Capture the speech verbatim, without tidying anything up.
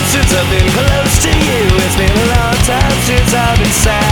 since I've been close to you. It's been a long time since I've been sad.